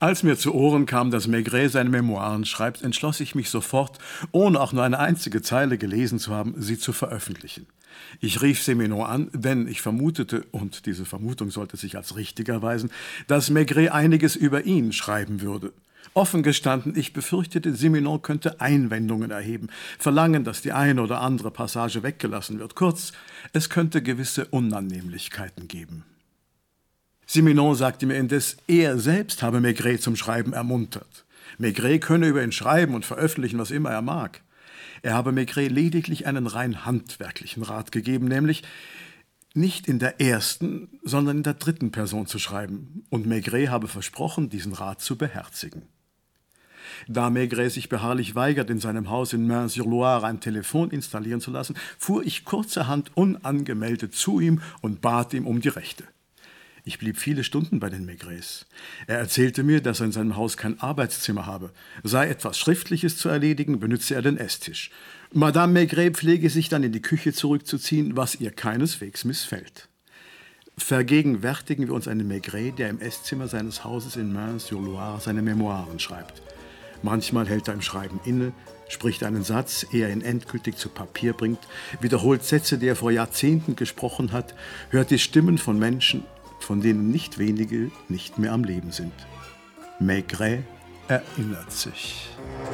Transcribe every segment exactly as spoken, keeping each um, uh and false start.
Als mir zu Ohren kam, dass Maigret seine Memoiren schreibt, entschloss ich mich sofort, ohne auch nur eine einzige Zeile gelesen zu haben, sie zu veröffentlichen. Ich rief Simenon an, denn ich vermutete, und diese Vermutung sollte sich als richtig erweisen, dass Maigret einiges über ihn schreiben würde. Offen gestanden, ich befürchtete, Simenon könnte Einwendungen erheben, verlangen, dass die eine oder andere Passage weggelassen wird. Kurz, es könnte gewisse Unannehmlichkeiten geben. Simenon sagte mir indes, er selbst habe Maigret zum Schreiben ermuntert. Maigret könne über ihn schreiben und veröffentlichen, was immer er mag. Er habe Maigret lediglich einen rein handwerklichen Rat gegeben, nämlich nicht in der ersten, sondern in der dritten Person zu schreiben. Und Maigret habe versprochen, diesen Rat zu beherzigen. Da Maigret sich beharrlich weigert, in seinem Haus in Meun-sur-Loire ein Telefon installieren zu lassen, fuhr ich kurzerhand unangemeldet zu ihm und bat ihm um die Rechte. Ich blieb viele Stunden bei den Maigrets. Er erzählte mir, dass er in seinem Haus kein Arbeitszimmer habe. Sei etwas Schriftliches zu erledigen, benütze er den Esstisch. Madame Maigret pflege sich dann in die Küche zurückzuziehen, was ihr keineswegs missfällt. Vergegenwärtigen wir uns einen Maigret, der im Esszimmer seines Hauses in Meun-sur-Loire seine Memoiren schreibt. Manchmal hält er im Schreiben inne, spricht einen Satz, ehe er ihn endgültig zu Papier bringt, wiederholt Sätze, die er vor Jahrzehnten gesprochen hat, hört die Stimmen von Menschen, von denen nicht wenige nicht mehr am Leben sind. Maigret erinnert sich.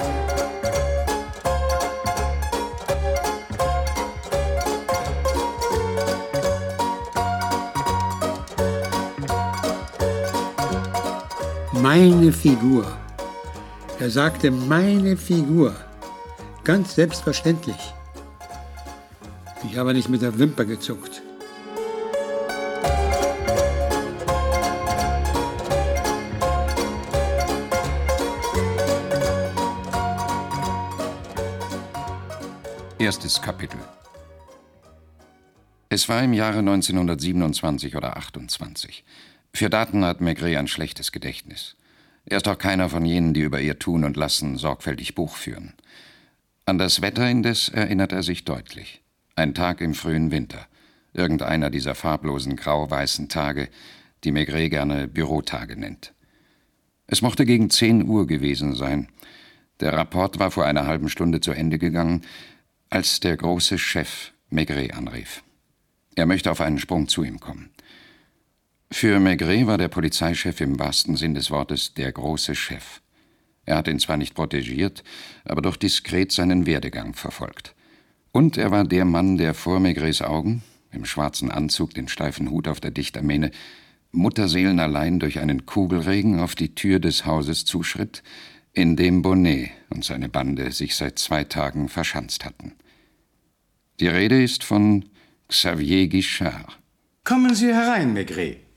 Meine Figur. Er sagte, meine Figur. Ganz selbstverständlich. Ich habe nicht mit der Wimper gezuckt. Erstes Kapitel. Es war im Jahre neunzehnhundertsiebenundzwanzig oder achtundzwanzig. Für Daten hat Maigret ein schlechtes Gedächtnis. Er ist auch keiner von jenen, die über ihr Tun und Lassen sorgfältig Buch führen. An das Wetter indes erinnert er sich deutlich. Ein Tag im frühen Winter. Irgendeiner dieser farblosen grau-weißen Tage, die Maigret gerne Bürotage nennt. Es mochte gegen zehn Uhr gewesen sein. Der Rapport war vor einer halben Stunde zu Ende gegangen, als der große Chef Maigret anrief. Er möchte auf einen Sprung zu ihm kommen. Für Maigret war der Polizeichef im wahrsten Sinn des Wortes der große Chef. Er hat ihn zwar nicht protegiert, aber doch diskret seinen Werdegang verfolgt. Und er war der Mann, der vor Maigrets Augen, im schwarzen Anzug, den steifen Hut auf der Dichtermähne, mutterseelenallein durch einen Kugelregen auf die Tür des Hauses zuschritt, in dem Bonnet und seine Bande sich seit zwei Tagen verschanzt hatten. Die Rede ist von Xavier Guichard. Kommen Sie herein, Maigret.